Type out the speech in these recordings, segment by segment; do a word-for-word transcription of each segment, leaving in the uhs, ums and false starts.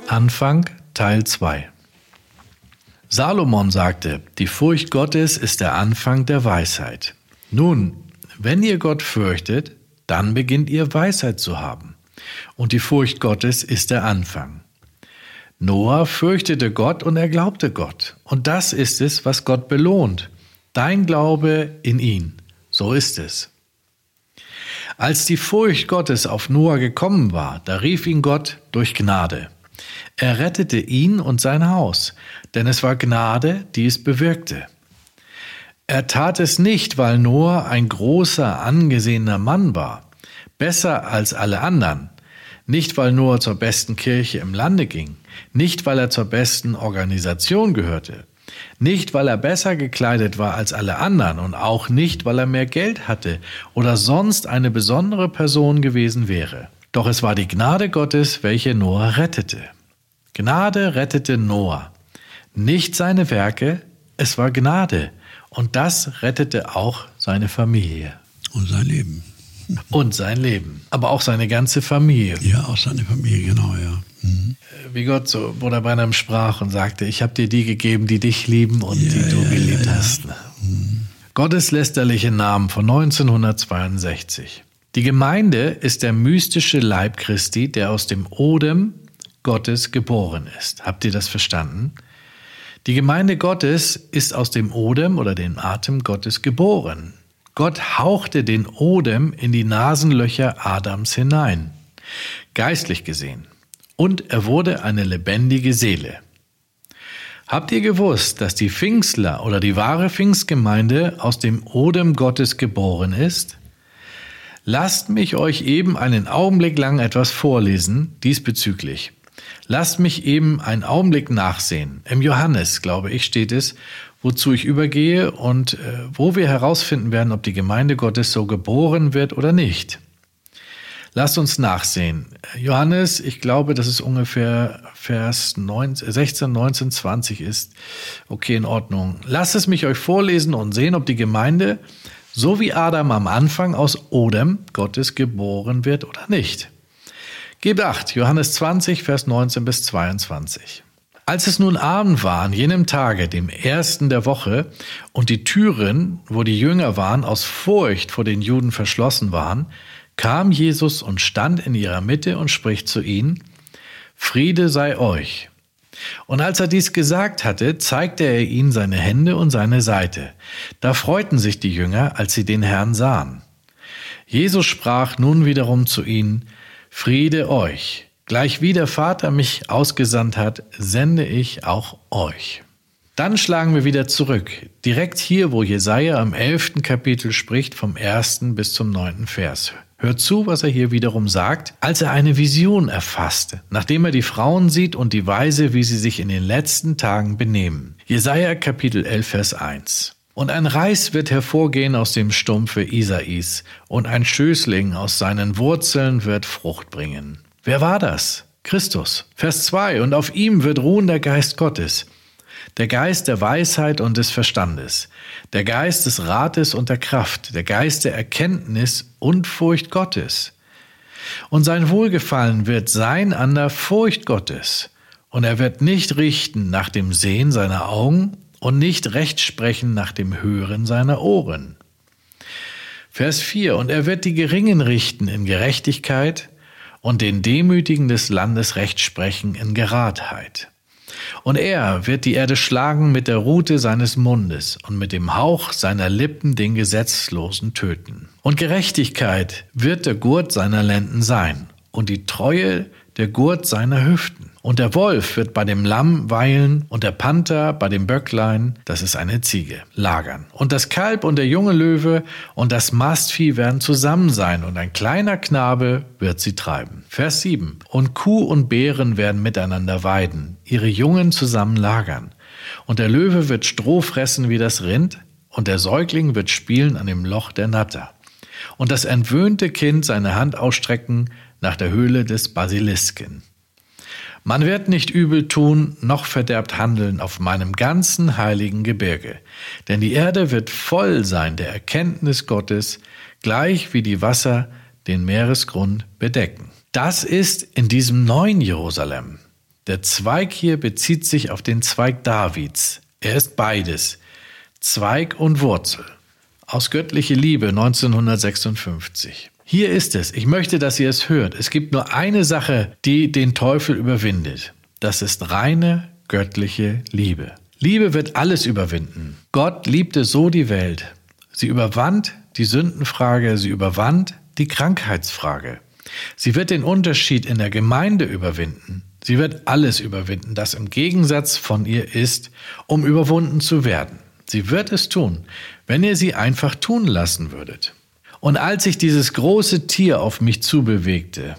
Anfang Teil zwei. Salomon sagte, die Furcht Gottes ist der Anfang der Weisheit. Nun, wenn ihr Gott fürchtet, dann beginnt ihr Weisheit zu haben. Und die Furcht Gottes ist der Anfang. Noah fürchtete Gott und er glaubte Gott. Und das ist es, was Gott belohnt. Dein Glaube in ihn. So ist es. Als die Furcht Gottes auf Noah gekommen war, da rief ihn Gott durch Gnade. Er rettete ihn und sein Haus, denn es war Gnade, die es bewirkte. Er tat es nicht, weil Noah ein großer, angesehener Mann war, besser als alle anderen, nicht weil Noah zur besten Kirche im Lande ging, nicht weil er zur besten Organisation gehörte, nicht weil er besser gekleidet war als alle anderen und auch nicht, weil er mehr Geld hatte oder sonst eine besondere Person gewesen wäre. Doch es war die Gnade Gottes, welche Noah rettete. Gnade rettete Noah. Nicht seine Werke, es war Gnade. Und das rettete auch seine Familie. Und sein Leben. Und sein Leben. Aber auch seine ganze Familie. Ja, auch seine Familie, genau, ja. Mhm. Wie Gott so Bruder Branham sprach und sagte, ich habe dir die gegeben, die dich lieben und ja, die du ja, geliebt ja, ja. hast. Mhm. Gotteslästerliche Namen von neunzehnhundertzweiundsechzig. Die Gemeinde ist der mystische Leib Christi, der aus dem Odem Gottes geboren ist. Habt ihr das verstanden? Die Gemeinde Gottes ist aus dem Odem oder dem Atem Gottes geboren. Gott hauchte den Odem in die Nasenlöcher Adams hinein, geistlich gesehen. Und er wurde eine lebendige Seele. Habt ihr gewusst, dass die Pfingstler oder die wahre Pfingstgemeinde aus dem Odem Gottes geboren ist? Lasst mich euch eben einen Augenblick lang etwas vorlesen diesbezüglich. Lasst mich eben einen Augenblick nachsehen. Im Johannes, glaube ich, steht es, wozu ich übergehe und äh, wo wir herausfinden werden, ob die Gemeinde Gottes so geboren wird oder nicht. Lasst uns nachsehen. Johannes, ich glaube, dass es ungefähr Vers sechzehn, neunzehn, zwanzig ist. Okay, in Ordnung. Lasst es mich euch vorlesen und sehen, ob die Gemeinde, so wie Adam am Anfang aus Odem Gottes geboren wird oder nicht. Gebt acht, Johannes zwanzig, Vers neunzehn bis zweiundzwanzig. Als es nun Abend war, an jenem Tage, dem ersten der Woche, und die Türen, wo die Jünger waren, aus Furcht vor den Juden verschlossen waren, kam Jesus und stand in ihrer Mitte und spricht zu ihnen, Friede sei euch. Und als er dies gesagt hatte, zeigte er ihnen seine Hände und seine Seite. Da freuten sich die Jünger, als sie den Herrn sahen. Jesus sprach nun wiederum zu ihnen, Friede euch. Gleich wie der Vater mich ausgesandt hat, sende ich auch euch. Dann schlagen wir wieder zurück, direkt hier, wo Jesaja im elften Kapitel spricht, vom ersten bis zum neunten Vers. Hört zu, was er hier wiederum sagt, als er eine Vision erfasste, nachdem er die Frauen sieht und die Weise, wie sie sich in den letzten Tagen benehmen. Jesaja Kapitel elf, Vers eins. Und ein Reis wird hervorgehen aus dem Stumpfe Isais, und ein Schößling aus seinen Wurzeln wird Frucht bringen. Wer war das? Christus. Vers zwei. Und auf ihm wird ruhen der Geist Gottes, der Geist der Weisheit und des Verstandes, der Geist des Rates und der Kraft, der Geist der Erkenntnis und Furcht Gottes. Und sein Wohlgefallen wird sein an der Furcht Gottes. Und er wird nicht richten nach dem Sehen seiner Augen und nicht recht sprechen nach dem Hören seiner Ohren. Vers vier. Und er wird die Geringen richten in Gerechtigkeit und den Demütigen des Landes Recht sprechen in Geradheit. Und er wird die Erde schlagen mit der Rute seines Mundes und mit dem Hauch seiner Lippen den Gesetzlosen töten. Und Gerechtigkeit wird der Gurt seiner Lenden sein und die Treue der Gurt seiner Hüften. Und der Wolf wird bei dem Lamm weilen und der Panther bei dem Böcklein, das ist eine Ziege, lagern. Und das Kalb und der junge Löwe und das Mastvieh werden zusammen sein und ein kleiner Knabe wird sie treiben. Vers sieben. Und Kuh und Bären werden miteinander weiden, ihre Jungen zusammen lagern. Und der Löwe wird Stroh fressen wie das Rind und der Säugling wird spielen an dem Loch der Natter. Und das entwöhnte Kind seine Hand ausstrecken nach der Höhle des Basilisken. Man wird nicht übel tun, noch verderbt handeln auf meinem ganzen heiligen Gebirge, denn die Erde wird voll sein der Erkenntnis Gottes, gleich wie die Wasser den Meeresgrund bedecken. Das ist in diesem neuen Jerusalem. Der Zweig hier bezieht sich auf den Zweig Davids. Er ist beides, Zweig und Wurzel. Aus Göttliche Liebe neunzehnhundertsechsundfünfzig. Hier ist es. Ich möchte, dass ihr es hört. Es gibt nur eine Sache, die den Teufel überwindet. Das ist reine göttliche Liebe. Liebe wird alles überwinden. Gott liebte so die Welt. Sie überwand die Sündenfrage, sie überwand die Krankheitsfrage. Sie wird den Unterschied in der Gemeinde überwinden. Sie wird alles überwinden, das im Gegensatz von ihr ist, um überwunden zu werden. Sie wird es tun, wenn ihr sie einfach tun lassen würdet. Und als sich dieses große Tier auf mich zubewegte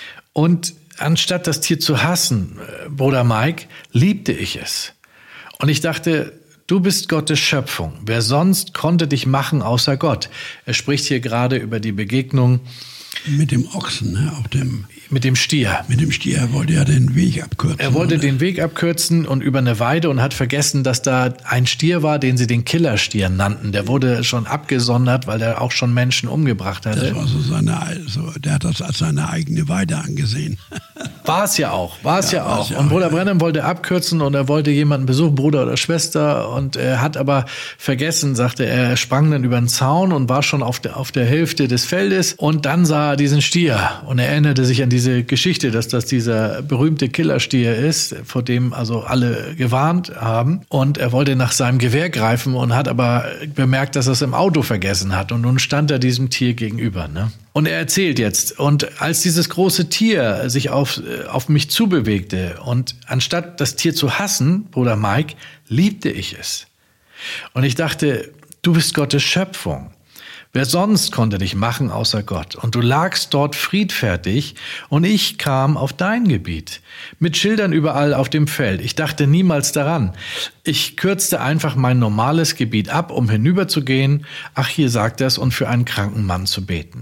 und anstatt das Tier zu hassen, Bruder Mike, liebte ich es. Und ich dachte, du bist Gottes Schöpfung. Wer sonst konnte dich machen außer Gott? Er spricht hier gerade über die Begegnung mit dem Ochsen, ne, auf dem mit dem Stier. Mit dem Stier. Er wollte ja den Weg abkürzen. Er wollte oder? den Weg abkürzen und über eine Weide und hat vergessen, dass da ein Stier war, den sie den Killerstier nannten. Der wurde schon abgesondert, weil der auch schon Menschen umgebracht hatte. Das war so seine, so, der hat das als seine eigene Weide angesehen. War es ja auch, war es ja, ja auch. Ja und auch, Bruder ja. Brennan wollte abkürzen und er wollte jemanden besuchen, Bruder oder Schwester, und er hat aber vergessen, sagte er, er sprang dann über den Zaun und war schon auf der, auf der Hälfte des Feldes und dann sah er diesen Stier und er erinnerte sich an diese Geschichte, dass das dieser berühmte Killerstier ist, vor dem also alle gewarnt haben, und er wollte nach seinem Gewehr greifen und hat aber bemerkt, dass er es im Auto vergessen hat, und nun stand er diesem Tier gegenüber, ne? Und er erzählt jetzt, und als dieses große Tier sich auf, auf mich zubewegte und anstatt das Tier zu hassen, Bruder Mike, liebte ich es. Und ich dachte, du bist Gottes Schöpfung. Wer sonst konnte dich machen außer Gott? Und du lagst dort friedfertig und ich kam auf dein Gebiet. Mit Schildern überall auf dem Feld. Ich dachte niemals daran. Ich kürzte einfach mein normales Gebiet ab, um hinüberzugehen. Ach, hier sagt er es, und für einen kranken Mann zu beten.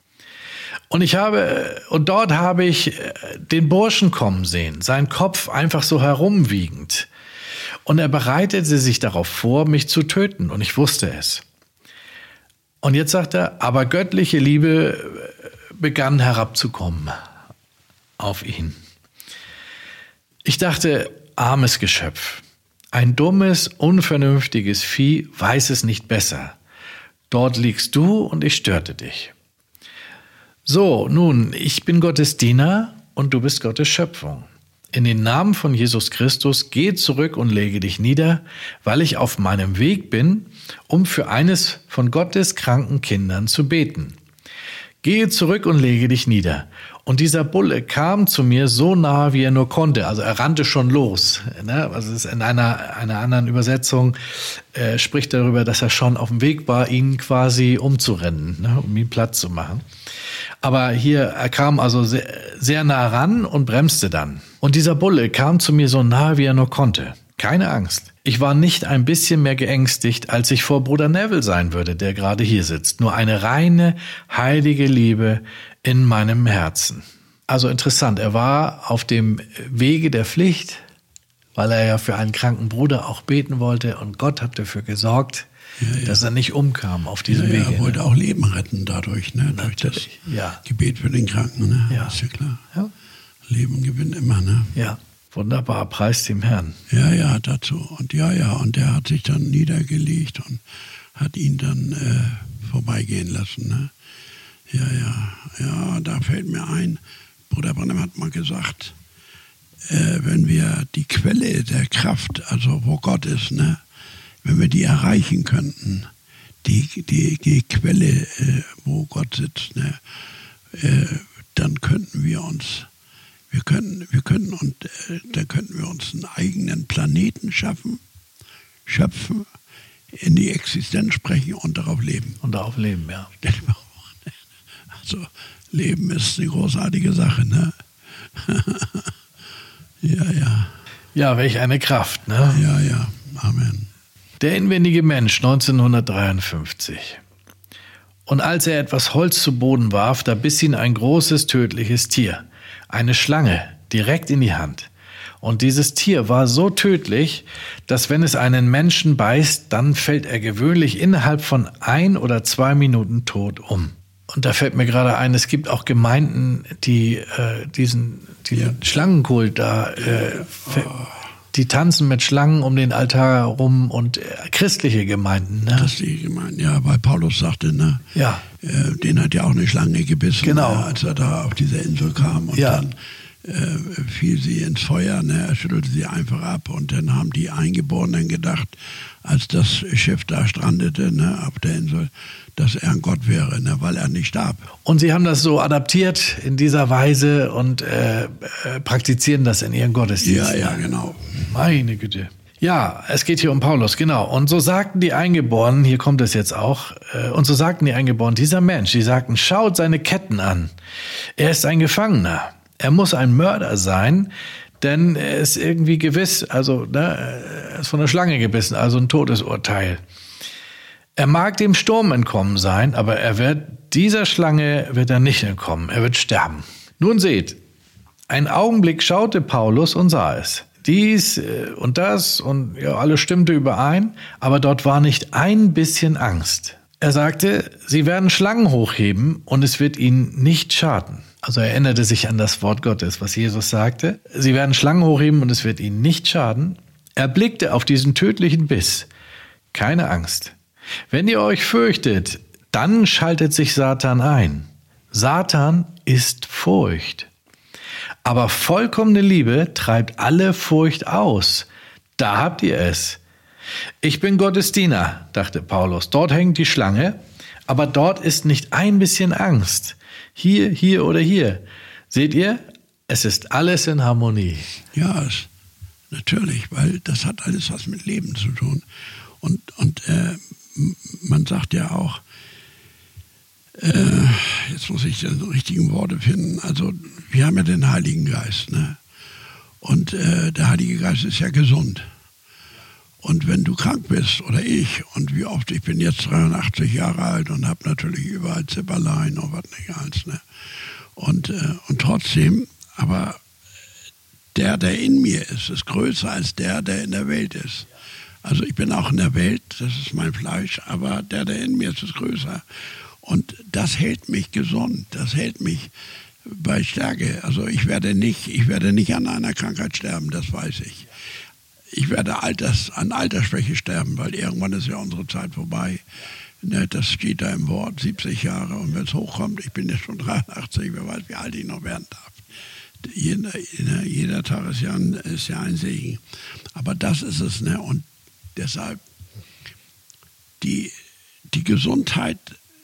Und ich habe, und dort habe ich den Burschen kommen sehen, sein Kopf einfach so herumwiegend. Und er bereitete sich darauf vor, mich zu töten, und ich wusste es. Und jetzt sagt er, aber göttliche Liebe begann herabzukommen auf ihn. Ich dachte, armes Geschöpf, ein dummes, unvernünftiges Vieh weiß es nicht besser. Dort liegst du und ich störte dich. So, nun, ich bin Gottes Diener und du bist Gottes Schöpfung. In den Namen von Jesus Christus, geh zurück und lege dich nieder, weil ich auf meinem Weg bin, um für eines von Gottes kranken Kindern zu beten. Gehe zurück und lege dich nieder. Und dieser Bulle kam zu mir so nahe, wie er nur konnte. Also er rannte schon los. Also es ist in einer, einer anderen Übersetzung äh, spricht darüber, dass er schon auf dem Weg war, ihn quasi umzurennen, ne, um ihn platt zu machen. Aber hier, er kam also sehr, sehr nah ran und bremste dann. Und dieser Bulle kam zu mir so nahe, wie er nur konnte. Keine Angst. Ich war nicht ein bisschen mehr geängstigt, als ich vor Bruder Neville sein würde, der gerade hier sitzt. Nur eine reine, heilige Liebe in meinem Herzen. Also interessant, er war auf dem Wege der Pflicht, weil er ja für einen kranken Bruder auch beten wollte, und Gott hat dafür gesorgt, ja, ja. dass er nicht umkam auf diesem ja, ja, Wege. Er wollte ne? auch Leben retten dadurch, ne? durch das ja. Gebet für den Kranken. Ne? Ja. Ist ja klar. Ja. Leben gewinnt immer. Ne? Ja, wunderbar, preis dem Herrn. Ja, ja, dazu. Und ja, ja, und der hat sich dann niedergelegt und hat ihn dann äh, vorbeigehen lassen. Ne? Ja, ja, ja, da fällt mir ein, Bruder Branham hat mal gesagt, äh, wenn wir die Quelle der Kraft, also wo Gott ist, ne, wenn wir die erreichen könnten, die, die, die Quelle, äh, wo Gott sitzt, ne, äh, dann könnten wir uns, wir könnten, wir könnten und äh, dann könnten wir uns einen eigenen Planeten schaffen, schöpfen, in die Existenz sprechen und darauf leben. Und darauf leben, ja. Also Leben ist eine großartige Sache, ne? Ja, ja. Ja, welch eine Kraft, ne? Ja, ja. Amen. Der inwendige Mensch, neunzehnhundertdreiundfünfzig. Und als er etwas Holz zu Boden warf, da biss ihn ein großes, tödliches Tier, eine Schlange, direkt in die Hand. Und dieses Tier war so tödlich, dass wenn es einen Menschen beißt, dann fällt er gewöhnlich innerhalb von ein oder zwei Minuten tot um. Und da fällt mir gerade ein, es gibt auch Gemeinden, die äh, diesen, diesen ja. Schlangenkult da, äh, oh. die tanzen mit Schlangen um den Altar herum und äh, christliche Gemeinden. Ne? Christliche Gemeinden, ja, weil Paulus sagte, ne, ja. äh, den hat ja auch eine Schlange gebissen, genau. äh, als er da auf diese Insel kam und ja. dann äh, fiel sie ins Feuer, ne, er schüttelte sie einfach ab und dann haben die Eingeborenen gedacht, als das Schiff da strandete, ne, auf der Insel, dass er ein Gott wäre, ne, weil er nicht starb. Und sie haben das so adaptiert in dieser Weise und äh, äh, praktizieren das in ihren Gottesdiensten. Ja, ja, genau. Meine Güte. Ja, es geht hier um Paulus, genau. Und so sagten die Eingeborenen, hier kommt es jetzt auch, äh, und so sagten die Eingeborenen, dieser Mensch, die sagten, schaut seine Ketten an. Er ist ein Gefangener. Er muss ein Mörder sein, denn er ist irgendwie gewiss, also ne, er ist von der Schlange gebissen, also ein Todesurteil. Er mag dem Sturm entkommen sein, aber er wird, dieser Schlange wird er nicht entkommen, er wird sterben. Nun seht, einen Augenblick schaute Paulus und sah es. Dies und das und ja, alles stimmte überein, aber dort war nicht ein bisschen Angst. Er sagte, sie werden Schlangen hochheben und es wird ihnen nicht schaden. Also er erinnerte sich an das Wort Gottes, was Jesus sagte. Sie werden Schlangen hochheben und es wird ihnen nicht schaden. Er blickte auf diesen tödlichen Biss. Keine Angst. Wenn ihr euch fürchtet, dann schaltet sich Satan ein. Satan ist Furcht. Aber vollkommene Liebe treibt alle Furcht aus. Da habt ihr es. Ich bin Gottes Diener, dachte Paulus. Dort hängt die Schlange, aber dort ist nicht ein bisschen Angst. Hier, hier oder hier. Seht ihr, es ist alles in Harmonie. Ja, es, natürlich, weil das hat alles was mit Leben zu tun. Und, und äh, man sagt ja auch, äh, jetzt muss ich die richtigen Worte finden, also wir haben ja den Heiligen Geist, ne? Und äh, der Heilige Geist ist ja gesund. Und wenn du krank bist, oder ich, und wie oft, ich bin jetzt dreiundachtzig Jahre alt und habe natürlich überall Zipperlein und was nicht alles, ne? Und, äh, und trotzdem, aber der, der in mir ist, ist größer als der, der in der Welt ist. Also ich bin auch in der Welt, das ist mein Fleisch, aber der, der in mir ist, ist größer. Und das hält mich gesund, das hält mich bei Stärke. Also ich werde nicht, ich werde nicht an einer Krankheit sterben, das weiß ich. Ich werde Alters, an Altersschwäche sterben, weil irgendwann ist ja unsere Zeit vorbei. Das steht da im Wort, siebzig Jahre. Und wenn es hochkommt, ich bin jetzt schon dreiundachtzig, wer weiß, wie alt ich noch werden darf. Jeder, jeder Tag ist ja, ein, ist ja ein Segen. Aber das ist es, ne? Und deshalb die, die Gesundheit,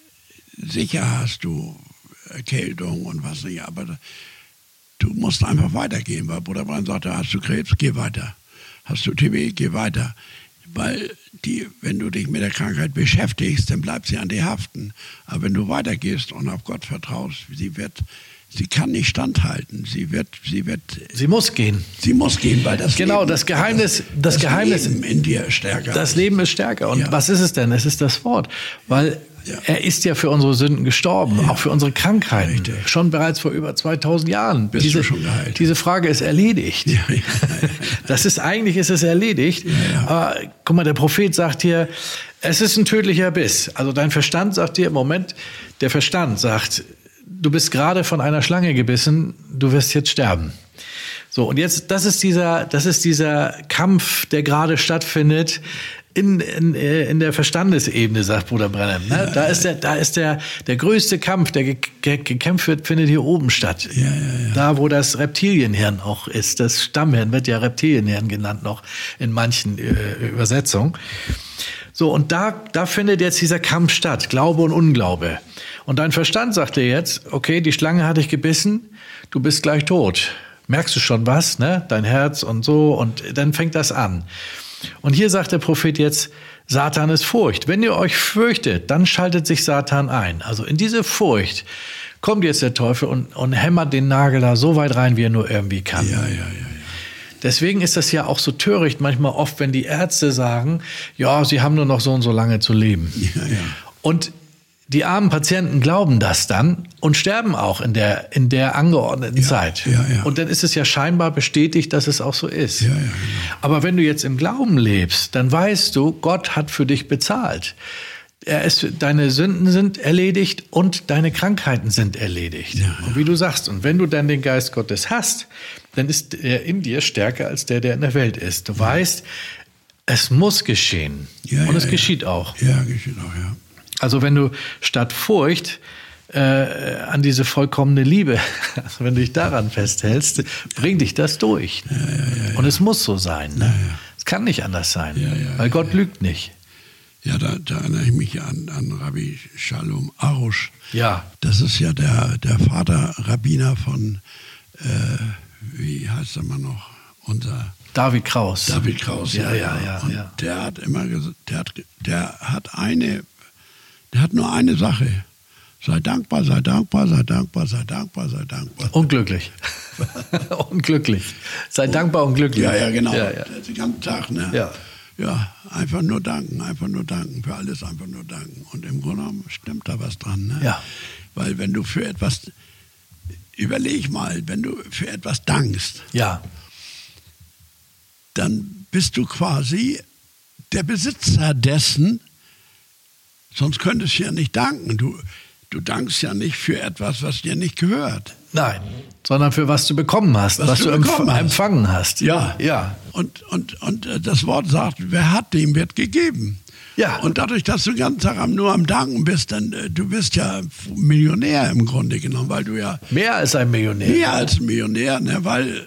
sicher hast du Erkältung und was nicht, aber du musst einfach weitergehen, weil Bruder Brandt sagte, hast du Krebs, geh weiter. Hast du T B, geh weiter. Weil die, wenn du dich mit der Krankheit beschäftigst, dann bleibt sie an dir haften. Aber wenn du weitergehst und auf Gott vertraust, sie wird, sie kann nicht standhalten. Sie wird, sie wird. Sie muss gehen. Sie muss gehen, weil das genau Leben, das Geheimnis, das, das Geheimnis Leben in dir ist stärker. Das Leben ist stärker. Und ja. Was ist es denn? Es ist das Wort, weil ja. Er ist ja für unsere Sünden gestorben, ja. Auch für unsere Krankheiten. Richtig. Schon bereits vor über zweitausend Jahren. Bist diese, du schon geheilt? Diese Frage ist erledigt. Ja, ja, ja, ja. Das ist eigentlich ist es erledigt. Ja, ja. Aber guck mal, der Prophet sagt hier, es ist ein tödlicher Biss. Also dein Verstand sagt dir im Moment, der Verstand sagt, du bist gerade von einer Schlange gebissen, du wirst jetzt sterben. So, und jetzt, das ist dieser, das ist dieser Kampf, der gerade stattfindet. In, in, in der Verstandesebene, sagt Bruder Brennan. Ne? Ja, da ist, der, da ist der, der größte Kampf, der ge ge gekämpft wird, findet hier oben statt. Ja, ja, ja. Da, wo das Reptilienhirn auch ist. Das Stammhirn wird ja Reptilienhirn genannt noch in manchen äh, Übersetzungen. So, und da, da findet jetzt dieser Kampf statt, Glaube und Unglaube. Und dein Verstand sagt dir jetzt, okay, die Schlange hat dich gebissen, du bist gleich tot. Merkst du schon was, ne? Dein Herz und so, und dann fängt das an. Und hier sagt der Prophet jetzt, Satan ist Furcht. Wenn ihr euch fürchtet, dann schaltet sich Satan ein. Also in diese Furcht kommt jetzt der Teufel und, und hämmert den Nagel da so weit rein, wie er nur irgendwie kann. Ja, ja, ja, ja. Deswegen ist das ja auch so töricht manchmal oft, wenn die Ärzte sagen, ja, sie haben nur noch so und so lange zu leben. Ja, ja. Und die armen Patienten glauben das dann und sterben auch in der, in der angeordneten ja, Zeit. Ja, ja. Und dann ist es ja scheinbar bestätigt, dass es auch so ist. Ja, ja, genau. Aber wenn du jetzt im Glauben lebst, dann weißt du, Gott hat für dich bezahlt. Er ist, deine Sünden sind erledigt und deine Krankheiten sind erledigt. Ja, ja. Und wie du sagst, und wenn du dann den Geist Gottes hast, dann ist er in dir stärker als der, der in der Welt ist. Du ja. weißt, es muss geschehen. Ja, und ja, es ja. geschieht auch. Ja, geschieht auch, ja. Also wenn du statt Furcht äh, an diese vollkommene Liebe, also wenn du dich daran festhältst, bringt dich das durch. Ja, ja, ja, und ja. es muss so sein. Ne? Ja, ja. Es kann nicht anders sein, Ja, ja, weil Gott ja. lügt nicht. Ja, da, da erinnere ich mich an, an Rabbi Shalom Arush. Ja. Das ist ja der, der Vater Rabbiner von, äh, wie heißt er mal noch, unser David Kraus. David Kraus. Ja, ja, ja. Und ja. der hat immer gesagt, der hat, der hat eine, der hat nur eine Sache. Sei dankbar, sei dankbar, sei dankbar, sei dankbar, sei dankbar. Unglücklich. Unglücklich. Sei oh. dankbar und glücklich. Ja, ja, genau. Ja, ja. Den ganzen Tag, ne? Ja. Ja, einfach nur danken, einfach nur danken, für alles einfach nur danken. Und im Grunde genommen stimmt da was dran. Ne? Ja. Weil wenn du für etwas, überleg mal, wenn du für etwas dankst, ja. dann bist du quasi der Besitzer dessen, sonst könntest du ja nicht danken. Du, du dankst ja nicht für etwas, was dir nicht gehört. Nein, sondern für was du bekommen hast, was, was du, du empf- hast. empfangen hast. Ja, ja. Und, und, und das Wort sagt, wer hat, dem wird gegeben. Ja. Und dadurch, dass du den ganzen Tag nur am Danken bist, dann du bist ja Millionär im Grunde genommen, weil du ja... Mehr als ein Millionär. Mehr als ein Millionär, ne, weil...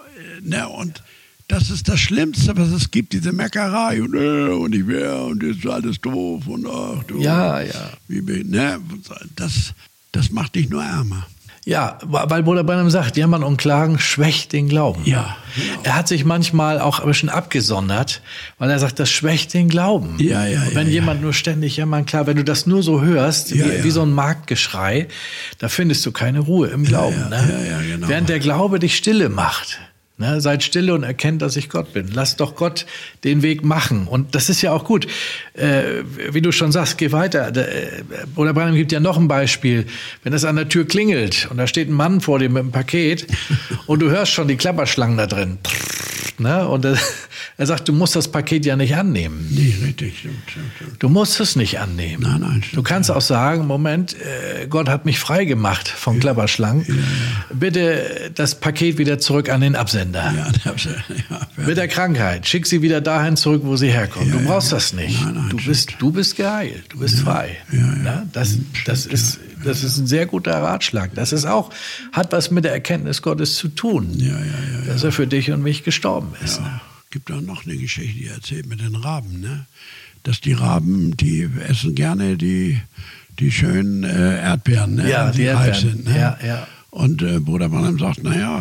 Ne, und das ist das Schlimmste, was es gibt, diese Meckerei und, äh, und ich wäre und das ist alles doof und ach du... Ja, ja. Wie, ne, das, das macht dich nur ärmer. Ja, weil Bruder Branham sagt, Jammern und Klagen schwächt den Glauben. Ja, genau. Er hat sich manchmal auch ein bisschen abgesondert, weil er sagt, das schwächt den Glauben. Ja, ja, und wenn ja, jemand ja. nur ständig jammern, klar, wenn du das nur so hörst, ja, wie, ja. wie so ein Marktgeschrei, da findest du keine Ruhe im Glauben. Ja, ja, ne? ja, ja, genau. Während der Glaube dich stille macht. Ne, seid stille und erkennt, dass ich Gott bin. Lass doch Gott den Weg machen. Und das ist ja auch gut. Äh, wie du schon sagst, geh weiter. Äh, Bruder Branham gibt ja noch ein Beispiel. Wenn es an der Tür klingelt und da steht ein Mann vor dir mit einem Paket und du hörst schon die Klapperschlangen da drin. Ne? Und er, er sagt, du musst das Paket ja nicht annehmen. Nee, richtig, stimmt, stimmt, stimmt. Du musst es nicht annehmen. Nein, nein, stimmt, du kannst ja. auch sagen, Moment, äh, Gott hat mich frei gemacht von Klapperschlangen. Ja, ja. Bitte das Paket wieder zurück an den Absender. Ja, ja, mit der Krankheit. Schick sie wieder dahin zurück, wo sie herkommt. Ja, du brauchst ja. das nicht. Nein, nein, du, bist, du bist geheilt. Du bist ja, frei. Ja, ja. Ja, das, das, ist, das ist ein sehr guter Ratschlag. Das ist auch, hat was mit der Erkenntnis Gottes zu tun. Ja, ja, ja, dass er für dich und mich gestorben ist. Ja. Gibt auch noch eine Geschichte, die erzählt mit den Raben. Ne? Dass die Raben, die essen gerne die, die schönen äh, Erdbeeren, ne? Ja, die, die Erdbeeren. reif sind. Ne? Ja, ja. Und äh, Bruder Branham sagt, naja,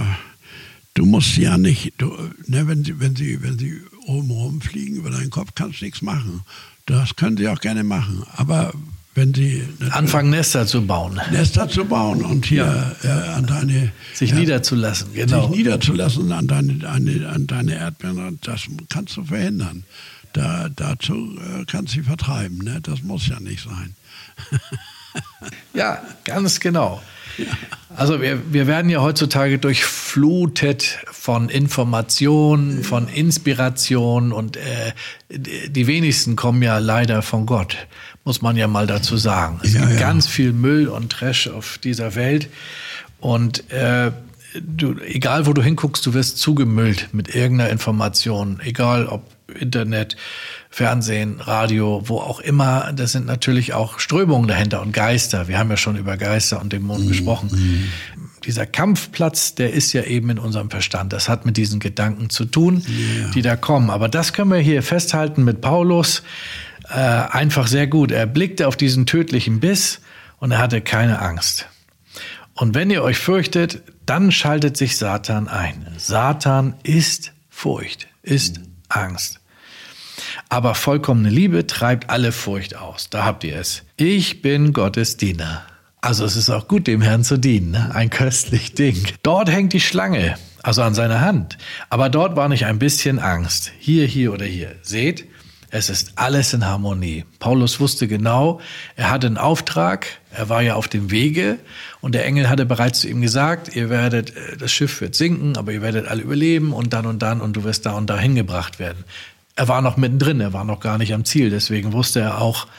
du musst ja nicht, du, ne, wenn, sie, wenn, sie, wenn sie oben rumfliegen über deinen Kopf, kannst du nichts machen. Das können sie auch gerne machen. Aber wenn sie anfangen, Nester zu bauen. Nester zu bauen und hier ja, ja, äh, an deine... Sich ja, niederzulassen, genau. Sich niederzulassen an deine, an, an deine Erdbeeren, das kannst du verhindern. Da, dazu äh, kannst du sie vertreiben. Ne? Das muss ja nicht sein. Ja, ganz genau. Ja. Also wir, wir werden ja heutzutage durchflutet von Informationen, ja. von Inspiration und äh, die wenigsten kommen ja leider von Gott, muss man ja mal dazu sagen. Es ja, gibt ja. ganz viel Müll und Trash auf dieser Welt und äh, du, egal wo du hinguckst, du wirst zugemüllt mit irgendeiner Information, egal ob Internet, Fernsehen, Radio, wo auch immer. Das sind natürlich auch Strömungen dahinter und Geister. Wir haben ja schon über Geister und Dämonen mm, gesprochen. Mm. Dieser Kampfplatz, der ist ja eben in unserem Verstand. Das hat mit diesen Gedanken zu tun, yeah. die da kommen. Aber das können wir hier festhalten mit Paulus. Äh, einfach sehr gut. Er blickte auf diesen tödlichen Biss und er hatte keine Angst. Und wenn ihr euch fürchtet, dann schaltet sich Satan ein. Satan ist Furcht, ist Angst. Aber vollkommene Liebe treibt alle Furcht aus. Da habt ihr es. Ich bin Gottes Diener. Also es ist auch gut, dem Herrn zu dienen. Ne? Ein köstlich Ding. Dort hängt die Schlange, also an seiner Hand. Aber dort war nicht ein bisschen Angst. Hier, hier oder hier. Seht, es ist alles in Harmonie. Paulus wusste genau, er hatte einen Auftrag. Er war ja auf dem Wege. Und der Engel hatte bereits zu ihm gesagt, ihr werdet, das Schiff wird sinken, aber ihr werdet alle überleben und dann und dann und du wirst da und da hingebracht werden. Er war noch mittendrin, er war noch gar nicht am Ziel. Deswegen wusste er auch,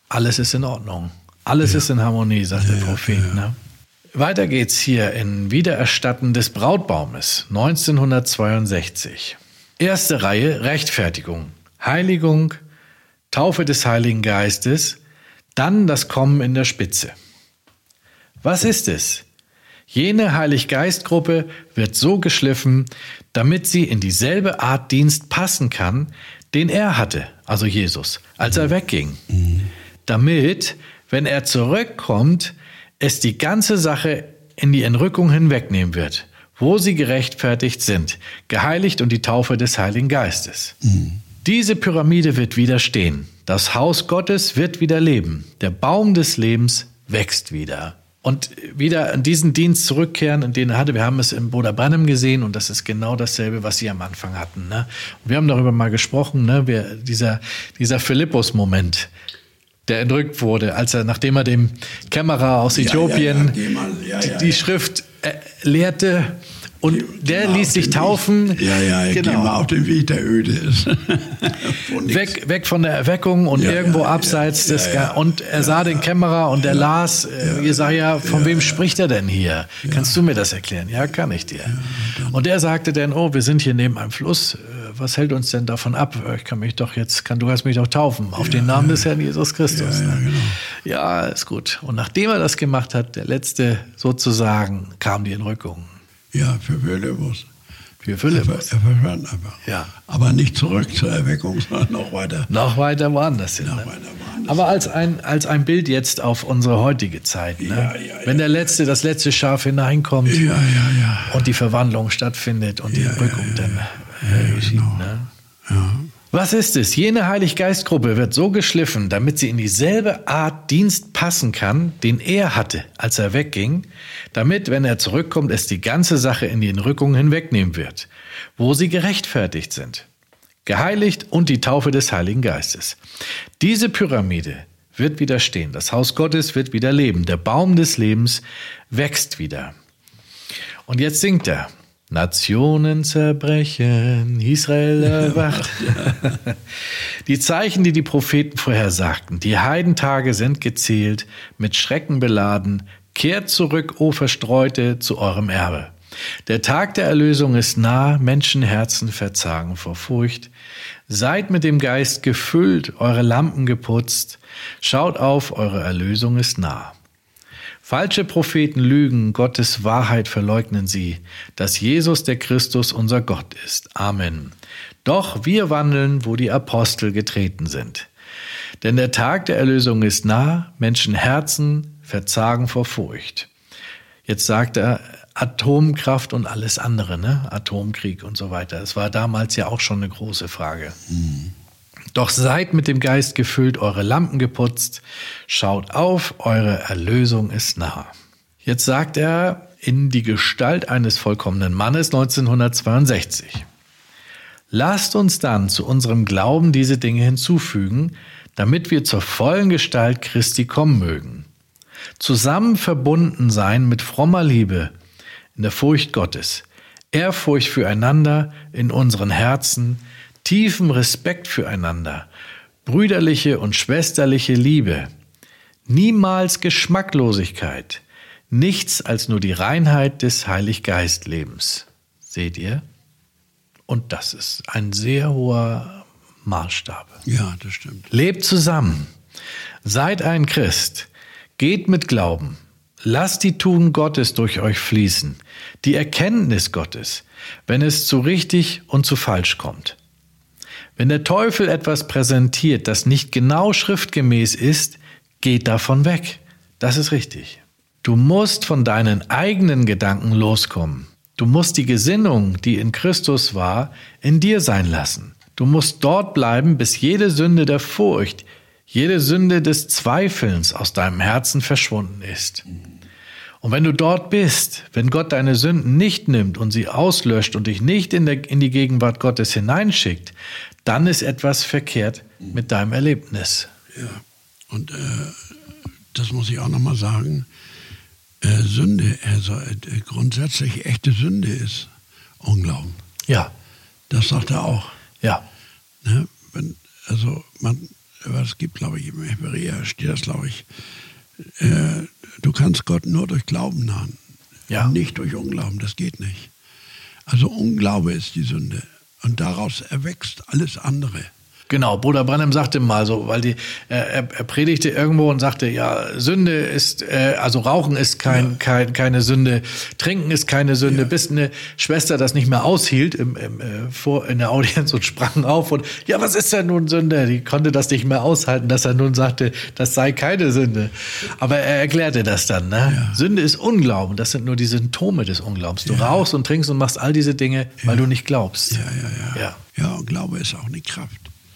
alles ist in Ordnung. Alles ja. ist in Harmonie, sagt ja, der Prophet. Ja, ja. Ne? Weiter geht's hier in Wiedererstatten des Brautbaumes, neunzehnhundertzweiundsechzig. Erste Reihe, Rechtfertigung, Heiligung, Taufe des Heiligen Geistes, dann das Kommen in der Spitze. Was ist es? Jene Heiliggeistgruppe wird so geschliffen, damit sie in dieselbe Art Dienst passen kann, den er hatte, also Jesus, als er wegging. Mhm. Damit, wenn er zurückkommt, es die ganze Sache in die Entrückung hinwegnehmen wird, wo sie gerechtfertigt sind, geheiligt und die Taufe des Heiligen Geistes. Mhm. Diese Pyramide wird wieder stehen. Das Haus Gottes wird wieder leben. Der Baum des Lebens wächst wieder. Und wieder in diesen Dienst zurückkehren, in den er hatte. Wir haben es im Bruder Branham gesehen und das ist genau dasselbe, was sie am Anfang hatten. Ne? Und wir haben darüber mal gesprochen, ne? Wir, dieser, dieser Philippus-Moment, der entrückt wurde, als er, nachdem er dem Kämmerer aus Äthiopien ja, ja, ja, mal, ja, ja, die, die Schrift äh, lehrte. Und geh, der geh ließ sich taufen. Weg. Ja, ja, genau. Geh mal auf den Weg, der öde ist. weg, weg von der Erweckung und ja, irgendwo ja, abseits. Ja, des ja, ja. Und er sah den Kämmerer und er ja, las, äh, Jesaja, von ja, wem spricht er denn hier? Ja. Kannst du mir das erklären? Ja, kann ich dir. Ja, und er sagte dann, oh, wir sind hier neben einem Fluss. Was hält uns denn davon ab? Ich kann mich doch jetzt, kann, du kannst mich doch taufen. Auf ja, den Namen ja, des Herrn Jesus Christus. Ja, ja, genau. Ja, ist gut. Und nachdem er das gemacht hat, der Letzte sozusagen, kam die Entrückung. Ja, für Philippus. Für Philippus. Er, er verschwand einfach. Ja. Aber nicht zurück zur Erweckung, sondern noch weiter. Noch weiter woanders hin. Noch ne? weiter woanders Aber als ein, als ein Bild jetzt auf unsere heutige Zeit. Ne? Ja, ja, Wenn der letzte, das letzte Schaf hineinkommt ja, ja, ja. und die Verwandlung stattfindet und die ja, Entrückung ja, ja, dann ja, ja, geschieht. genau. Ne? Ja. Was ist es? Jene Heiliggeistgruppe wird so geschliffen, damit sie in dieselbe Art Dienst passen kann, den er hatte, als er wegging, damit, wenn er zurückkommt, es die ganze Sache in die Entrückung hinwegnehmen wird, wo sie gerechtfertigt sind, geheiligt und die Taufe des Heiligen Geistes. Diese Pyramide wird wieder stehen, das Haus Gottes wird wieder leben, der Baum des Lebens wächst wieder. Und jetzt singt er. Nationen zerbrechen, Israel erwacht. Die Zeichen, die die Propheten vorhersagten, die Heidentage sind gezählt, mit Schrecken beladen, kehrt zurück, o Verstreute, zu eurem Erbe. Der Tag der Erlösung ist nah, Menschenherzen verzagen vor Furcht. Seid mit dem Geist gefüllt, eure Lampen geputzt, schaut auf, eure Erlösung ist nah. Falsche Propheten lügen, Gottes Wahrheit verleugnen sie, dass Jesus der Christus unser Gott ist. Amen. Doch wir wandeln, wo die Apostel getreten sind. Denn der Tag der Erlösung ist nah, Menschenherzen verzagen vor Furcht. Jetzt sagt er Atomkraft und alles andere, ne? Atomkrieg und so weiter. Das war damals ja auch schon eine große Frage. Mhm. Doch seid mit dem Geist gefüllt, eure Lampen geputzt, schaut auf, eure Erlösung ist nah. Jetzt sagt er in die Gestalt eines vollkommenen Mannes neunzehnhundertzweiundsechzig. Lasst uns dann zu unserem Glauben diese Dinge hinzufügen, damit wir zur vollen Gestalt Christi kommen mögen. Zusammen verbunden sein mit frommer Liebe in der Furcht Gottes, Ehrfurcht füreinander in unseren Herzen, tiefen Respekt füreinander, brüderliche und schwesterliche Liebe, niemals Geschmacklosigkeit, nichts als nur die Reinheit des Heiliggeistlebens. Seht ihr? Und das ist ein sehr hoher Maßstab. Ja, das stimmt. Lebt zusammen, seid ein Christ, geht mit Glauben, lasst die Tugend Gottes durch euch fließen, die Erkenntnis Gottes, wenn es zu richtig und zu falsch kommt. Wenn der Teufel etwas präsentiert, das nicht genau schriftgemäß ist, geht davon weg. Das ist richtig. Du musst von deinen eigenen Gedanken loskommen. Du musst die Gesinnung, die in Christus war, in dir sein lassen. Du musst dort bleiben, bis jede Sünde der Furcht, jede Sünde des Zweifelns aus deinem Herzen verschwunden ist. Und wenn du dort bist, wenn Gott deine Sünden nicht nimmt und sie auslöscht und dich nicht in, der, in die Gegenwart Gottes hineinschickt, dann ist etwas verkehrt mit deinem Erlebnis. Ja, und äh, das muss ich auch nochmal sagen, äh, Sünde, also äh, grundsätzlich echte Sünde ist Unglauben. Ja. Das sagt er auch. Ja. Ne? Wenn, also man, was gibt, glaube ich, im Hebräer steht das, glaube ich, äh, du kannst Gott nur durch Glauben nahen. Ja. Nicht durch Unglauben, das geht nicht. Also Unglaube ist die Sünde. Und daraus erwächst alles andere. Genau, Bruder Branham sagte mal so, weil die, er, er predigte irgendwo und sagte, ja, Sünde ist, äh, also Rauchen ist kein, ja. kein, keine Sünde, Trinken ist keine Sünde, ja. Bis eine Schwester das nicht mehr aushielt im, im, äh, vor, in der Audienz und sprang auf und, ja, was ist denn nun Sünde? Die konnte das nicht mehr aushalten, dass er nun sagte, das sei keine Sünde. Aber er erklärte das dann, ne? Ja. Sünde ist Unglauben, das sind nur die Symptome des Unglaubens. Du ja. rauchst und trinkst und machst all diese Dinge, ja. weil du nicht glaubst. Ja, ja, ja. Ja, ja und Glaube ist auch eine Kraft.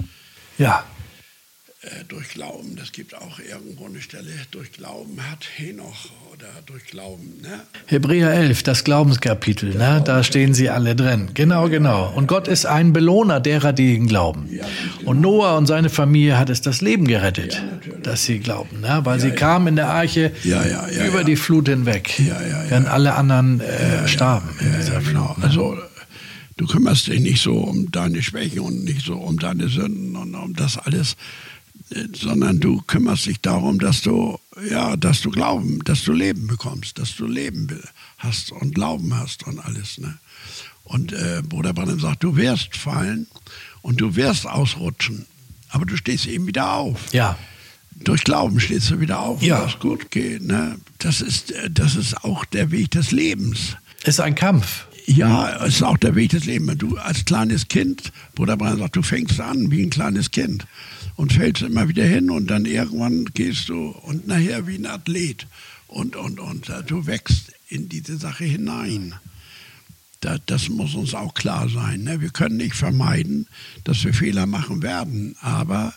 Ja. Äh, durch Glauben, das gibt auch irgendwo eine Stelle, durch Glauben hat Henoch oder durch Glauben. Ne? Hebräer elf, das Glaubenskapitel, ja, ne? Da stehen sie alle drin. Genau, genau. Und Gott ist ein Belohner derer, die ihn glauben. Ja, und Noah und seine Familie hat es das Leben gerettet, ja, dass sie glauben, ne? Weil ja, sie ja. kamen in der Arche ja, ja, ja, über ja. die Flut hinweg, ja, ja, ja. während alle anderen äh, ja, starben ja, in dieser ja, Flut. Genau. Ne? Also, du kümmerst dich nicht so um deine Schwächen und nicht so um deine Sünden und um das alles, sondern du kümmerst dich darum, dass du, ja, dass du Glauben, dass du Leben bekommst, dass du Leben hast und Glauben hast und alles. Ne? Und äh, Bruder Branham sagt, du wirst fallen und du wirst ausrutschen, aber du stehst eben wieder auf. Ja. Durch Glauben stehst du wieder auf, ja. und das gut geht. Ne? Das ist, das ist auch der Weg des Lebens. Ist ein Kampf. Ja, es ist auch der Weg des Lebens. Du als kleines Kind, Bruder Branham sagt, du fängst an wie ein kleines Kind und fällst immer wieder hin und dann irgendwann gehst du und nachher wie ein Athlet und, und, und du wächst in diese Sache hinein. Das, das muss uns auch klar sein. Ne? Wir können nicht vermeiden, dass wir Fehler machen werden, aber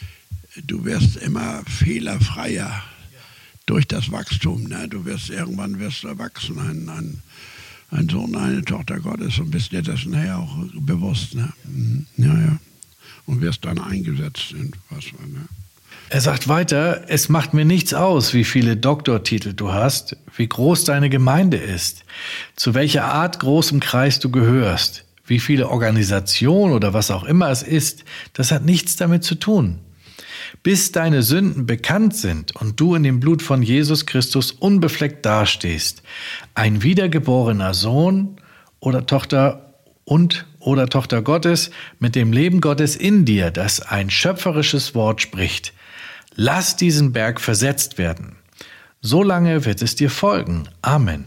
du wirst immer fehlerfreier durch das Wachstum. Ne? Du wirst irgendwann wirst du erwachsen, ein, ein Ein Sohn, eine Tochter Gottes und bist dir dessen nachher auch bewusst. Ne? Ja, ja. Und wirst dann eingesetzt in was. Ne? Er sagt weiter, es macht mir nichts aus, wie viele Doktortitel du hast, wie groß deine Gemeinde ist, zu welcher Art großem Kreis du gehörst, wie viele Organisationen oder was auch immer es ist, das hat nichts damit zu tun. Bis deine Sünden bekannt sind und du in dem Blut von Jesus Christus unbefleckt dastehst, ein wiedergeborener Sohn oder Tochter und oder Tochter Gottes mit dem Leben Gottes in dir, das ein schöpferisches Wort spricht, lass diesen Berg versetzt werden. So lange wird es dir folgen. Amen.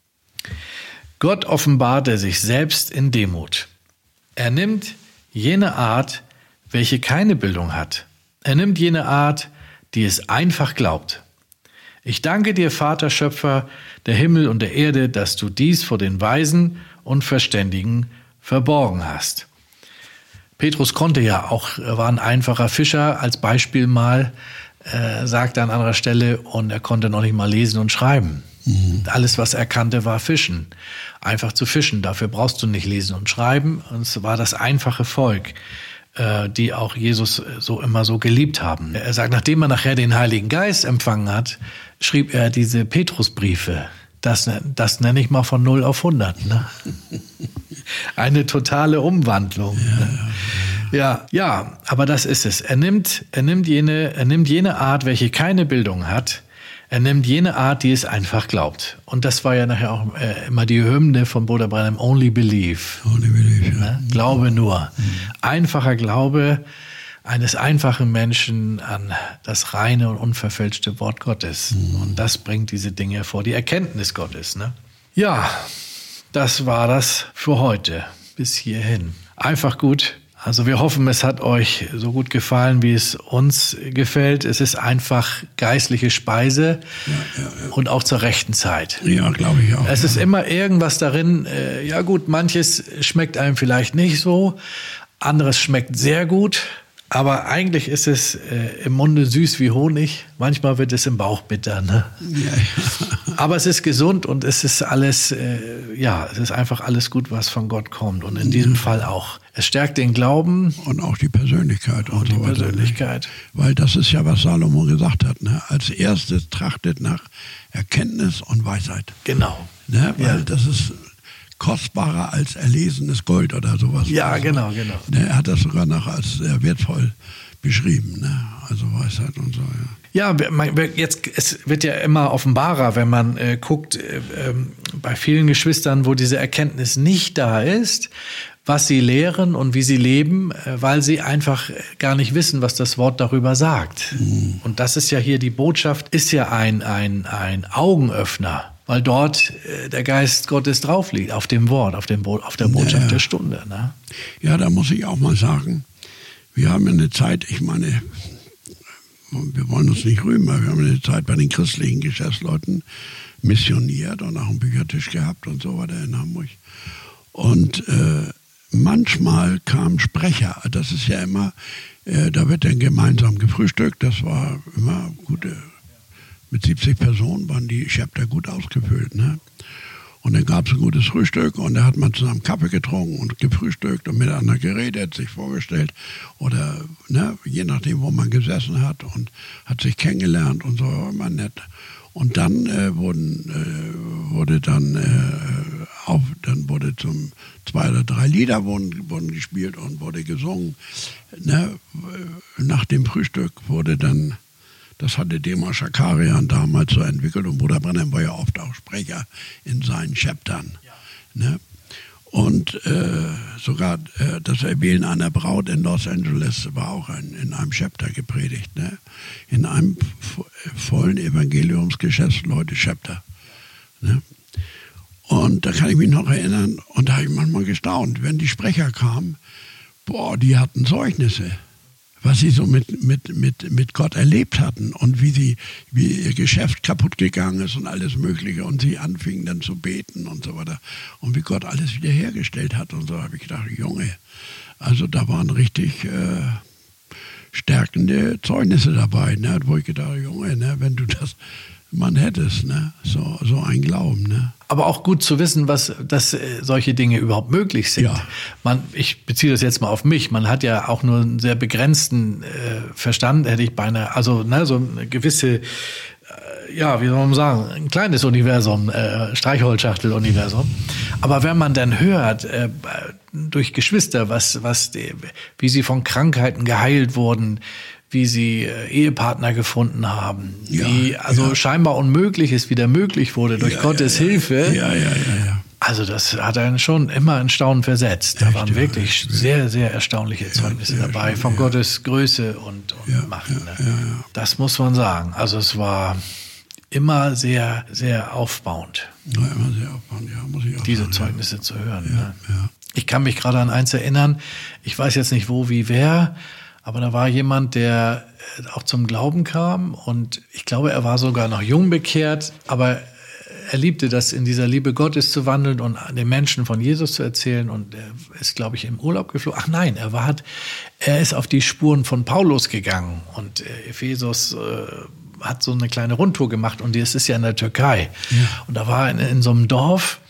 Gott offenbarte sich selbst in Demut. Er nimmt jene Art, welche keine Bildung hat. Er nimmt jene Art, die es einfach glaubt. Ich danke dir, Vater, Schöpfer der Himmel und der Erde, dass du dies vor den Weisen und Verständigen verborgen hast. Petrus konnte ja auch, er war ein einfacher Fischer, als Beispiel mal, äh, sagt er an anderer Stelle, und er konnte noch nicht mal lesen und schreiben. Mhm. Alles, was er kannte, war Fischen. Einfach zu fischen, dafür brauchst du nicht lesen und schreiben. Und es war das einfache Volk, die auch Jesus so immer so geliebt haben. Er sagt, nachdem er nachher den Heiligen Geist empfangen hat, schrieb er diese Petrusbriefe. Das, das nenne ich mal von null auf hundert. Ne? Eine totale Umwandlung. Ja, ne? ja, ja, aber das ist es. Er nimmt, er nimmt jene, er nimmt jene Art, welche keine Bildung hat. Er nimmt jene Art, die es einfach glaubt. Und das war ja nachher auch äh, immer die Hymne von Bruder Branham, Only Believe. Only Believe, ja. Ne? Glaube nur. Mhm. Einfacher Glaube eines einfachen Menschen an das reine und unverfälschte Wort Gottes. Mhm. Und das bringt diese Dinge hervor, die Erkenntnis Gottes. Ne? Ja, das war das für heute. Bis hierhin. Einfach gut. Also wir hoffen, es hat euch so gut gefallen, wie es uns gefällt. Es ist einfach geistliche Speise ja, ja, ja. und auch zur rechten Zeit. Ja, glaube ich auch. Es ja. ist immer irgendwas darin, äh, ja gut, manches schmeckt einem vielleicht nicht so, anderes schmeckt sehr gut, aber eigentlich ist es äh, im Munde süß wie Honig. Manchmal wird es im Bauch bitter. Ne? Ja, ja. Aber es ist gesund und es ist alles, äh, ja, es ist einfach alles gut, was von Gott kommt. Und in diesem ja. Fall auch. Es stärkt den Glauben. Und auch die Persönlichkeit. Und, und die so Persönlichkeit. Ne? Weil das ist ja, was Salomo gesagt hat. Ne? Als erstes trachtet nach Erkenntnis und Weisheit. Genau. Ne? Weil ja. das ist kostbarer als erlesenes Gold oder sowas. Ja, genau, genau. Er hat das sogar noch als sehr wertvoll beschrieben, ne? Also Weisheit und so, ja. Ja, man, jetzt, es wird ja immer offenbarer, wenn man äh, guckt, äh, äh, bei vielen Geschwistern, wo diese Erkenntnis nicht da ist, was sie lehren und wie sie leben, äh, weil sie einfach gar nicht wissen, was das Wort darüber sagt. Mhm. Und das ist ja hier, die Botschaft ist ja ein, ein, ein Augenöffner, weil dort äh, der Geist Gottes drauf liegt, auf dem Wort, auf, dem Bo- auf der Botschaft ja. der Stunde. Ne? Ja, da muss ich auch mal sagen, wir haben ja eine Zeit, ich meine, wir wollen uns nicht rühmen, aber wir haben eine Zeit bei den christlichen Geschäftsleuten missioniert und auch einen Büchertisch gehabt und so weiter in Hamburg. Und äh, manchmal kamen Sprecher, das ist ja immer, äh, da wird dann gemeinsam gefrühstückt, das war immer gute, mit siebzig Personen waren die Chapter gut ausgefüllt, ne? Und dann gab es ein gutes Frühstück und da hat man zusammen Kaffee getrunken und gefrühstückt und miteinander geredet, sich vorgestellt oder ne, je nachdem, wo man gesessen hat und hat sich kennengelernt und so, war immer nett. Und dann äh, wurden, äh, wurde dann äh, auf, dann wurde zum zwei oder drei Lieder wurden, wurden gespielt und wurde gesungen. Ne? Nach dem Frühstück wurde dann, das hatte Dema Schakarian damals so entwickelt und Bruder Branham war ja oft auch Sprecher in seinen Chaptern. Ja. Ne? Und äh, sogar äh, das Erwählen einer Braut in Los Angeles war auch ein, in einem Chapter gepredigt. Ne? In einem vollen Evangeliumsgeschäftsleute-Chapter. Ne? Und da kann ich mich noch erinnern, und da habe ich manchmal gestaunt, wenn die Sprecher kamen, boah, die hatten Zeugnisse, was sie so mit, mit, mit, mit Gott erlebt hatten und wie, sie, wie ihr Geschäft kaputt gegangen ist und alles Mögliche und sie anfingen dann zu beten und so weiter und wie Gott alles wiederhergestellt hat und so, habe ich gedacht, Junge, also da waren richtig äh, stärkende Zeugnisse dabei, ne? Wo ich gedacht, Junge, ne? Wenn du das man hätte es, ne? So, so ein Glauben, ne? Aber auch gut zu wissen, was, dass äh, solche Dinge überhaupt möglich sind. Ja. Man, ich beziehe das jetzt mal auf mich. Man hat ja auch nur einen sehr begrenzten äh, Verstand, hätte ich beinahe, also ne, so eine gewisse, äh, ja, wie soll man sagen, ein kleines Universum, äh, Streichholzschachtel-Universum. Aber wenn man dann hört, äh, durch Geschwister, was, was, die, wie sie von Krankheiten geheilt wurden, wie sie äh, Ehepartner gefunden haben, ja, wie also ja. scheinbar Unmögliches wieder möglich wurde durch ja, Gottes ja, ja. Hilfe. Ja, ja, ja, ja. Also das hat einen schon immer in Staunen versetzt. Da Echt, waren wirklich ja, sehr, sehr erstaunliche Zeugnisse ja, dabei schon, von ja. Gottes Größe und, und Ja, Macht. ja, Ne? ja, ja. Das muss man sagen. Also es war immer sehr, sehr aufbauend, Ja, immer sehr aufwand, ja, muss ich auch diese sagen, Zeugnisse ja. zu hören. Ja, Ne? ja. Ich kann mich gerade an eins erinnern, ich weiß jetzt nicht wo, wie, wer, aber da war jemand, der auch zum Glauben kam und ich glaube, er war sogar noch jung bekehrt, aber er liebte das, in dieser Liebe Gottes zu wandeln und den Menschen von Jesus zu erzählen und er ist, glaube ich, im Urlaub geflogen. Ach nein, er war, er ist auf die Spuren von Paulus gegangen und Ephesus äh, hat so eine kleine Rundtour gemacht und das ist ja in der Türkei. Ja. Und da war er in, in so einem Dorf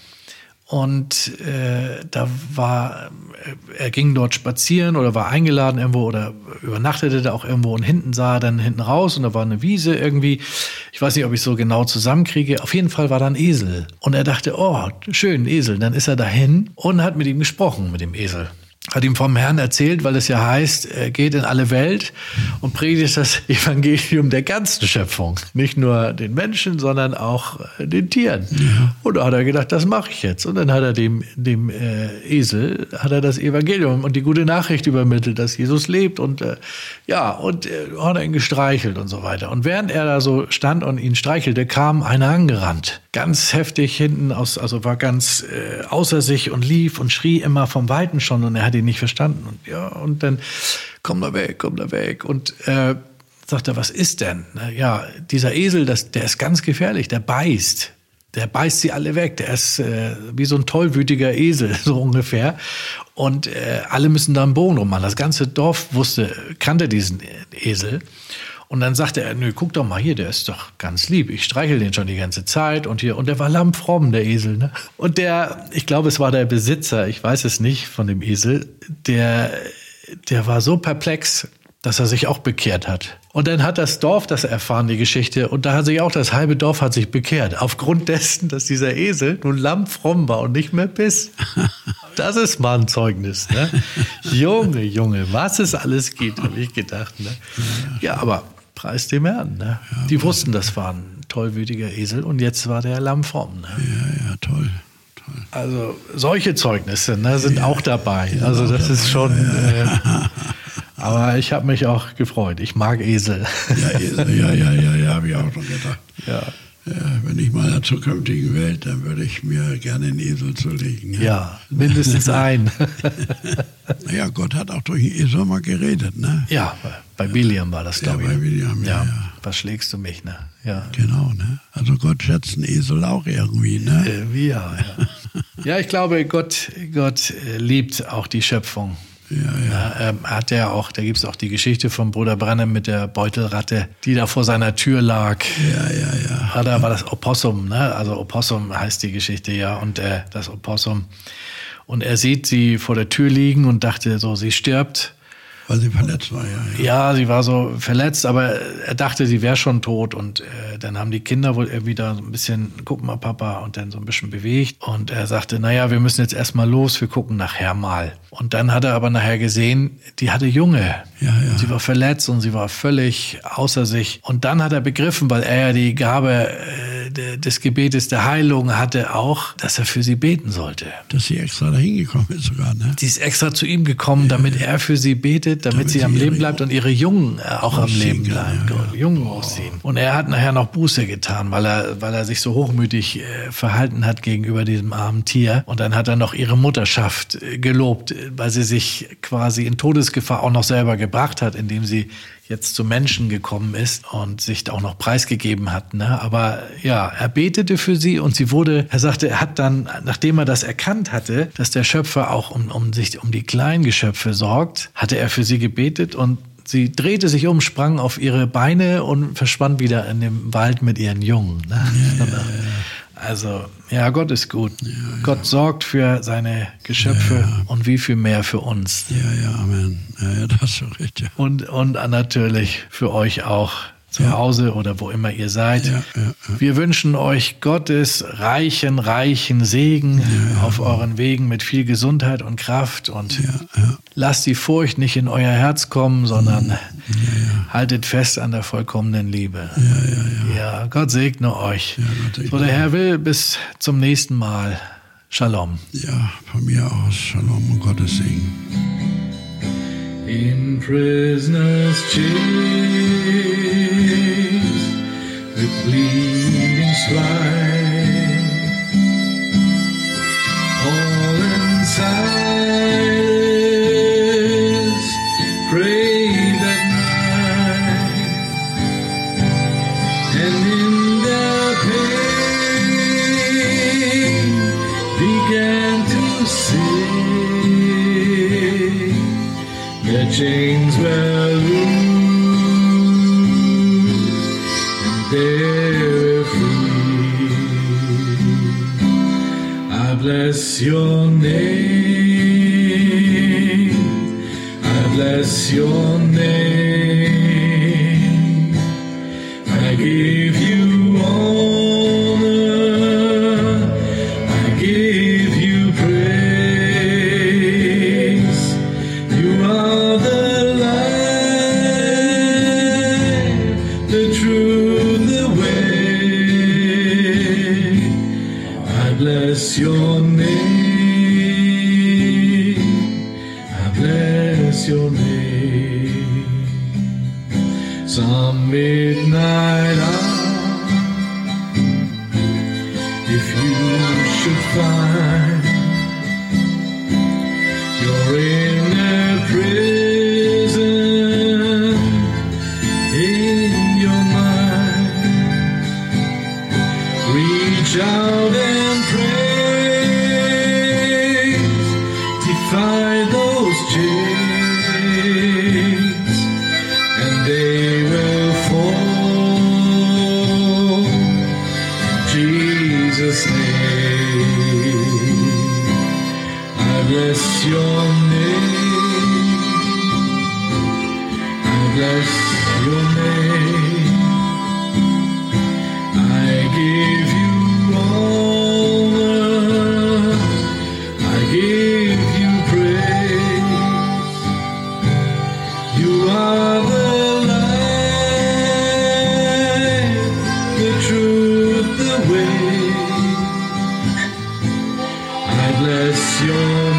und äh, da war, er ging dort spazieren oder war eingeladen irgendwo oder übernachtete da auch irgendwo und hinten sah er dann hinten raus und da war eine Wiese irgendwie. Ich weiß nicht, ob ich so genau zusammenkriege. Auf jeden Fall war da ein Esel. Und er dachte, oh, schön, Esel. Dann ist er dahin und hat mit ihm gesprochen, mit dem Esel. Hat ihm vom Herrn erzählt, weil es ja heißt, er geht in alle Welt und predigt das Evangelium der ganzen Schöpfung. Nicht nur den Menschen, sondern auch den Tieren. Ja. Und da hat er gedacht, das mache ich jetzt. Und dann hat er dem, dem äh, Esel hat er das Evangelium und die gute Nachricht übermittelt, dass Jesus lebt. Und äh, ja, und äh, hat er ihn gestreichelt und so weiter. Und während er da so stand und ihn streichelte, kam einer angerannt. Ganz heftig hinten, aus, also war ganz äh, außer sich und lief und schrie immer vom Weiten schon. Und er hat ihn nicht verstanden. Und ja, und dann komm da weg, komm da weg. Und äh, sagt er, was ist denn? Na, ja, dieser Esel, das, der ist ganz gefährlich, der beißt. Der beißt sie alle weg. Der ist äh, wie so ein tollwütiger Esel, so ungefähr. Und äh, alle müssen da einen Bogen drum machen. Das ganze Dorf wusste, kannte diesen Esel. Und dann sagte er, nö, guck doch mal hier, der ist doch ganz lieb. Ich streichel den schon die ganze Zeit und hier. Und der war lammfromm, der Esel, ne? Und der, ich glaube, es war der Besitzer, ich weiß es nicht, von dem Esel, der, der war so perplex, dass er sich auch bekehrt hat. Und dann hat das Dorf das erfahren, die Geschichte, und da hat sich auch das halbe Dorf hat sich bekehrt. Aufgrund dessen, dass dieser Esel nun lammfromm war und nicht mehr biss. Das ist mal ein Zeugnis, ne? Junge, Junge, was es alles gibt, habe ich gedacht, ne? Ja, aber preis dem Herrn, ne? Ja, die wussten, das war ein tollwütiger Esel und jetzt war der lammfromm, ne? Ja, ja, toll. toll. Also solche Zeugnisse, ne, sind ja, auch dabei. Also das dabei. ist schon... Äh, aber ich habe mich auch gefreut. Ich mag Esel. Ja, Esel, ja, ja, ja, ja, habe ich auch schon gedacht. Ja. Ja, wenn ich mal in der zukünftigen Welt, dann würde ich mir gerne einen Esel zulegen. Ja, ja mindestens einen. Naja, Gott hat auch durch den Esel mal geredet, ne? Ja, bei Biliam war das, glaube ja, ich. Bei Biliam, ja, ja. Was schlägst du mich, ne? Ja. Genau, ne? Also Gott schätzt einen Esel auch irgendwie, ne? Irgendwie, ja, ja. Ja, ich glaube, Gott, Gott liebt auch die Schöpfung. Ja, ja. Ja, ähm, hat er auch, da gibt es auch die Geschichte von Bruder Branham mit der Beutelratte, die da vor seiner Tür lag. Ja, ja, ja. Ah, da war das Opossum, ne? Also Opossum heißt die Geschichte, ja. Und äh, das Opossum. Und er sieht sie vor der Tür liegen und dachte so, sie stirbt. Weil sie verletzt war, ja, ja. Ja, sie war so verletzt, aber er dachte, sie wäre schon tot. Und äh, dann haben die Kinder wohl irgendwie da so ein bisschen, guck mal, Papa, und dann so ein bisschen bewegt. Und er sagte, naja, wir müssen jetzt erstmal los, wir gucken nachher mal. Und dann hat er aber nachher gesehen, die hatte Junge. Ja, ja. Und sie war verletzt und sie war völlig außer sich. Und dann hat er begriffen, weil er ja die Gabe äh, des Gebetes der Heilung hatte auch, dass er für sie beten sollte. Dass sie extra dahin gekommen ist sogar, ne? Sie ist extra zu ihm gekommen, ja, damit ja. er für sie betet, damit, damit sie am Leben bleibt und ihre Jungen auch am Leben bleiben. Ja, ja. Jungen ausziehen. Und er hat nachher noch Buße getan, weil er, weil er sich so hochmütig äh, verhalten hat gegenüber diesem armen Tier. Und dann hat er noch ihre Mutterschaft äh, gelobt, weil sie sich quasi in Todesgefahr auch noch selber gebracht hat, indem sie jetzt zu Menschen gekommen ist und sich auch noch preisgegeben hat. Ne? Aber ja, er betete für sie und sie wurde, er sagte, er hat dann, nachdem er das erkannt hatte, dass der Schöpfer auch um, um sich um die kleinen Geschöpfe sorgt, hatte er für sie gebetet und sie drehte sich um, sprang auf ihre Beine und verschwand wieder in dem Wald mit ihren Jungen. Ne? Ja, ja, ja. Also, ja, Gott ist gut. Ja, ja. Gott sorgt für seine Geschöpfe ja, ja. und wie viel mehr für uns. Ja, ja, Amen. Ja, ja, das ist so richtig. Ja. Und, und natürlich für euch auch zu ja. Hause oder wo immer ihr seid. Ja, ja, ja. Wir wünschen euch Gottes reichen, reichen Segen ja, ja, auf euren Wegen mit viel Gesundheit und Kraft und ja, ja. lasst die Furcht nicht in euer Herz kommen, sondern ja, ja. haltet fest an der vollkommenen Liebe. Ja, ja, ja. ja Gott segne euch. Ja, Gott segne so, der Herr will, bis zum nächsten Mal. Shalom. Ja, von mir aus Shalom und Gottes Segen. In prisoners' chains, with bleeding strife, all in silence, prayed that night, and in their pain began to sing. Their chains were loose, and they were free. I bless your name, I bless your name. I give you honor, I give you praise. You are the light, the truth, the way. I bless your name, I bless your name. Some midnight hour, if you should find you're in a prison in your mind, reach out and praise, defy those chains, and they will fall in Jesus' name. I bless your name, I bless your name. I give you honor, I give your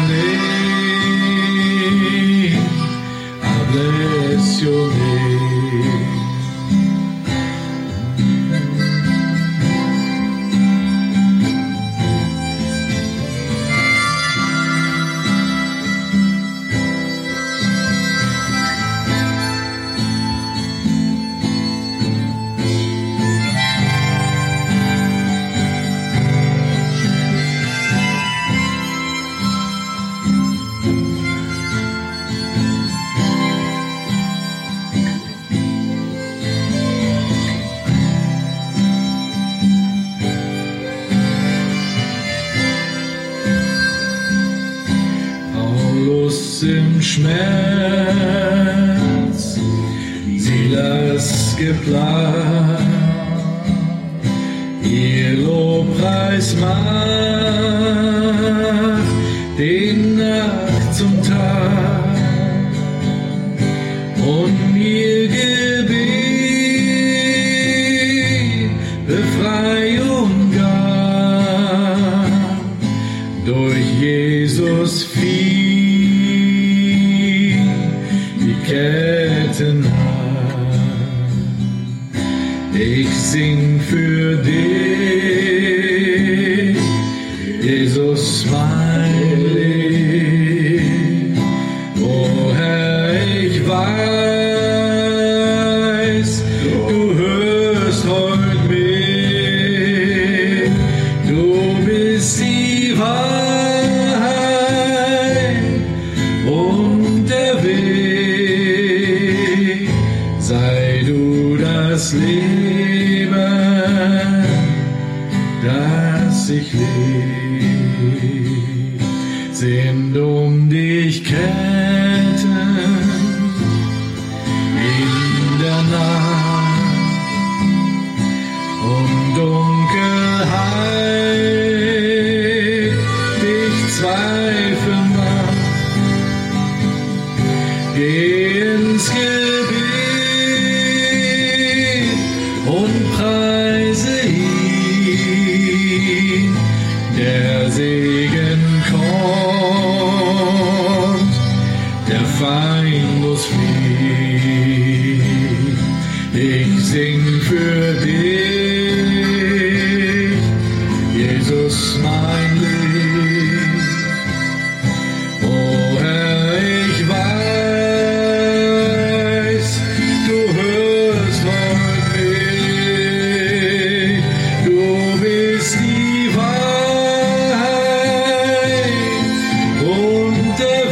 name. I bless your name. Im Schmerz, Silas geplagt, ihr Lobpreis macht den Nacht zum Tag und ihr Gebet Befreiung gab durch Jesus fiel. Ketten ab. Ich sing für dich, Jesus mein Leben. O Herr, ich weiß, du hörst heute mit, du bist die Wahrheit und der Weg. Sei du das Leben, das ich lebe, sind um dich Ketten in der Nacht und Dunkelheit dich zweifeln macht. Geh ins Gebet und preise ihn, der Segen kommt, der Feind muss fliehen. Ich sing für dich, Jesus mein Leben. O Herr, ich weiß, du hörst heute mich, du bist die Wahrheit und der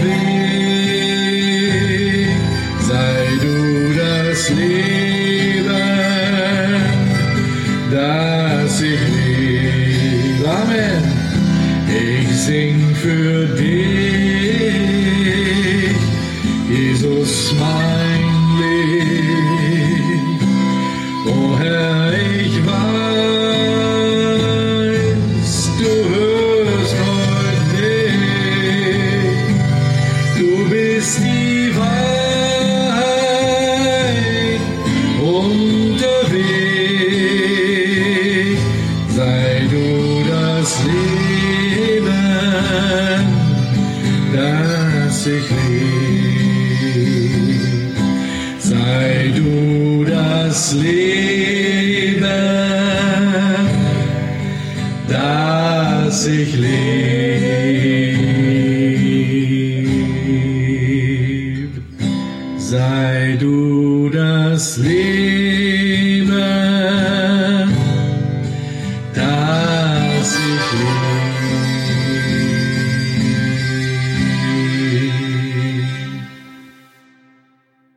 Weg. Sei du das Leben, das ich lebe. Amen. Ich sing für dich, Jesus mein Leben. O Herr, ich weiß, du hörst heute mich, du bist die Wahrheit und der Weg. Sei du das Leben, das ich lebe. Sei du das Leben, das ich lebe. Sei du das Leben,